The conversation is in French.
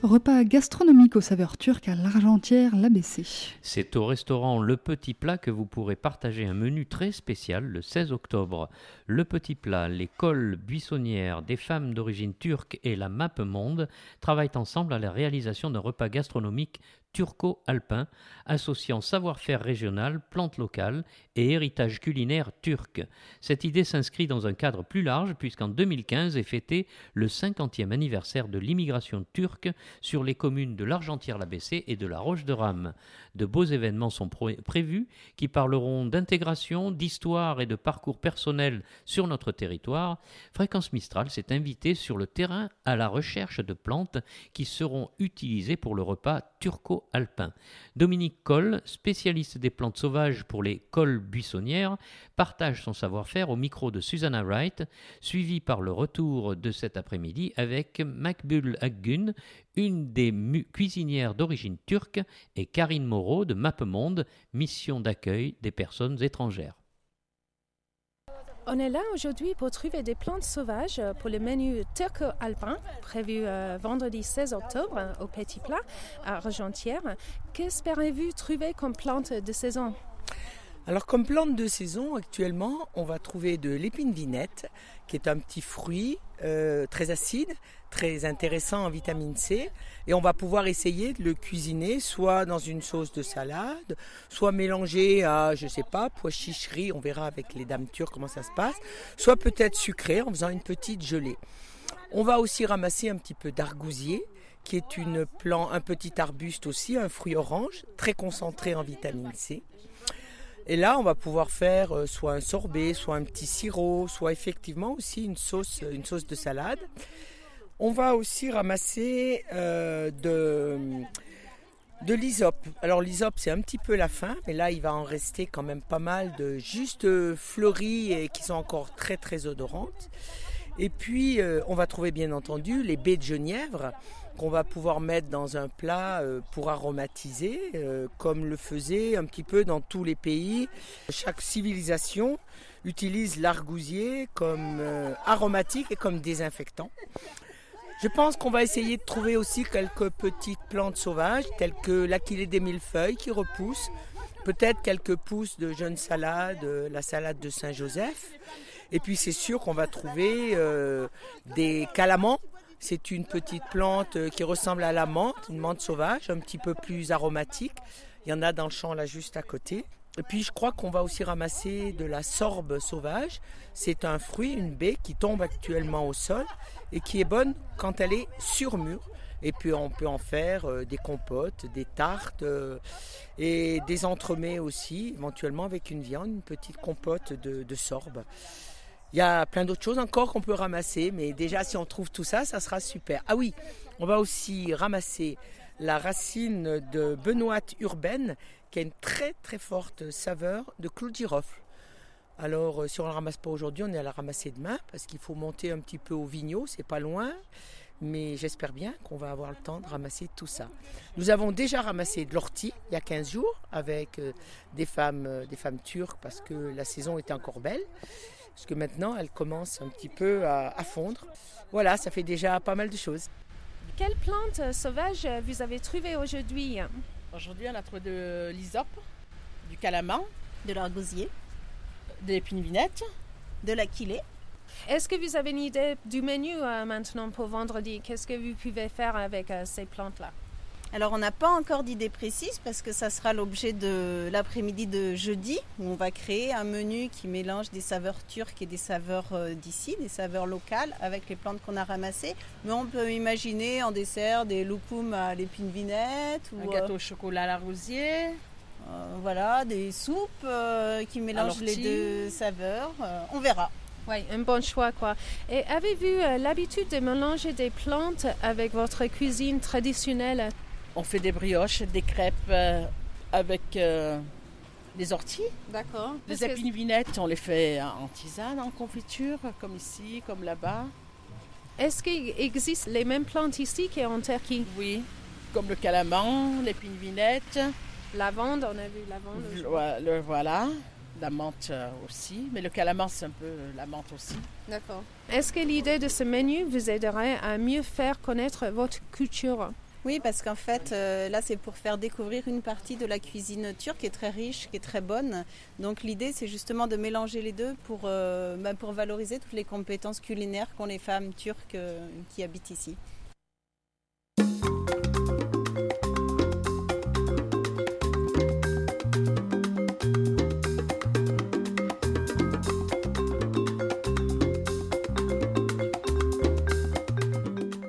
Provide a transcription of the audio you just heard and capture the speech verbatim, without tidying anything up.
Repas gastronomique aux saveurs turques à l'Argentière, l'A B C. C'est au restaurant Le Petit Plat que vous pourrez partager un menu très spécial le seize octobre. Le Petit Plat, les cols buissonnières, des femmes d'origine turque et la Map Monde travaillent ensemble à la réalisation d'un repas gastronomique turco-alpin, associant savoir-faire régional, plantes locales et héritage culinaire turc. Cette idée s'inscrit dans un cadre plus large puisqu'en deux mille quinze est fêté le cinquantième anniversaire de l'immigration turque sur les communes de l'Argentière-l'A B C et de la Roche-de-Rame. De beaux événements sont pré- prévus qui parleront d'intégration, d'histoire et de parcours personnel sur notre territoire. Fréquence Mistral s'est invitée sur le terrain à la recherche de plantes qui seront utilisées pour le repas turco-alpin. Dominique Coll, spécialiste des plantes sauvages pour les cols buissonnières, partage son savoir-faire au micro de Susanna Wright, suivi par le retour de cet après-midi avec Makbul Akgun, une des mu- cuisinières d'origine turque, et Karine Moreau de Map Monde, mission d'accueil des personnes étrangères. On est là aujourd'hui pour trouver des plantes sauvages pour le menu turco-alpin prévu euh, vendredi seize octobre au Petit Plat à Argentière. Qu'espérez-vous trouver comme plante de saison? Alors comme plante de saison, actuellement, on va trouver de l'épine vinette, qui est un petit fruit euh, très acide, très intéressant en vitamine C. Et on va pouvoir essayer de le cuisiner soit dans une sauce de salade, soit mélangé à, je sais pas, pois chiches, riz, on verra avec les dames turques comment ça se passe, soit peut-être sucré en faisant une petite gelée. On va aussi ramasser un petit peu d'argousier, qui est une plante, un petit arbuste aussi, un fruit orange, très concentré en vitamine C. Et là, on va pouvoir faire euh, soit un sorbet, soit un petit sirop, soit effectivement aussi une sauce, une sauce de salade. On va aussi ramasser euh, de, de l'hysope. Alors l'hysope, c'est un petit peu la fin, mais là, il va en rester quand même pas mal de juste fleuries et qui sont encore très très odorantes. Et puis, euh, on va trouver bien entendu les baies de genièvre qu'on va pouvoir mettre dans un plat euh, pour aromatiser, euh, comme le faisait un petit peu dans tous les pays. Chaque civilisation utilise l'argousier comme euh, aromatique et comme désinfectant. Je pense qu'on va essayer de trouver aussi quelques petites plantes sauvages, telles que l'aquilée des millefeuilles qui repousse, peut-être quelques pousses de jeunes salades, la salade de Saint-Joseph. Et puis c'est sûr qu'on va trouver euh, des calamans. C'est une petite plante qui ressemble à la menthe, une menthe sauvage, un petit peu plus aromatique. Il y en a dans le champ là juste à côté. Et puis je crois qu'on va aussi ramasser de la sorbe sauvage. C'est un fruit, une baie qui tombe actuellement au sol et qui est bonne quand elle est sur mûre. Et puis on peut en faire euh, des compotes, des tartes euh, et des entremets aussi, éventuellement avec une viande, une petite compote de, de sorbe. Il y a plein d'autres choses encore qu'on peut ramasser, mais déjà si on trouve tout ça, ça sera super. Ah oui, on va aussi ramasser la racine de benoîte urbaine, qui a une très très forte saveur de clou de girofle. Alors si on ne la ramasse pas aujourd'hui, on est à la ramasser demain, parce qu'il faut monter un petit peu au Vigneault, c'est pas loin. Mais j'espère bien qu'on va avoir le temps de ramasser tout ça. Nous avons déjà ramassé de l'ortie il y a quinze jours avec des femmes, des femmes turques parce que la saison était encore belle. Parce que maintenant, elle commence un petit peu à, à fondre. Voilà, ça fait déjà pas mal de choses. Quelles plantes sauvages vous avez trouvées aujourd'hui? Aujourd'hui, on a trouvé de l'hysope, du calaman, de l'argousier, de l'épine vinette, de l'aquilée. Est-ce que vous avez une idée du menu euh, maintenant pour vendredi? Qu'est-ce que vous pouvez faire avec euh, ces plantes-là? Alors, on n'a pas encore d'idée précise parce que ça sera l'objet de l'après-midi de jeudi où on va créer un menu qui mélange des saveurs turques et des saveurs d'ici, des saveurs locales avec les plantes qu'on a ramassées. Mais on peut imaginer en dessert des loukoums à l'épine vinette ou un gâteau au chocolat à l'argousier. Euh, voilà, des soupes euh, qui mélangent les deux saveurs. Euh, on verra. Oui, un bon choix, quoi. Et avez-vous euh, l'habitude de mélanger des plantes avec votre cuisine traditionnelle? On fait des brioches, des crêpes euh, avec euh, des orties. D'accord. Des épines vinettes, on les fait en tisane, en confiture, comme ici, comme là-bas. Est-ce qu'il existe les mêmes plantes ici qu'en Turquie? Oui, comme le calaman, l'épine vinette. Lavande, on a vu lavande. Le, le, voilà, la menthe aussi. Mais le calaman, c'est un peu la menthe aussi. D'accord. Est-ce que l'idée de ce menu vous aiderait à mieux faire connaître votre culture? Oui, parce qu'en fait, euh, là, c'est pour faire découvrir une partie de la cuisine turque qui est très riche, qui est très bonne. Donc l'idée, c'est justement de mélanger les deux pour, euh, bah, pour valoriser toutes les compétences culinaires qu'ont les femmes turques euh, qui habitent ici.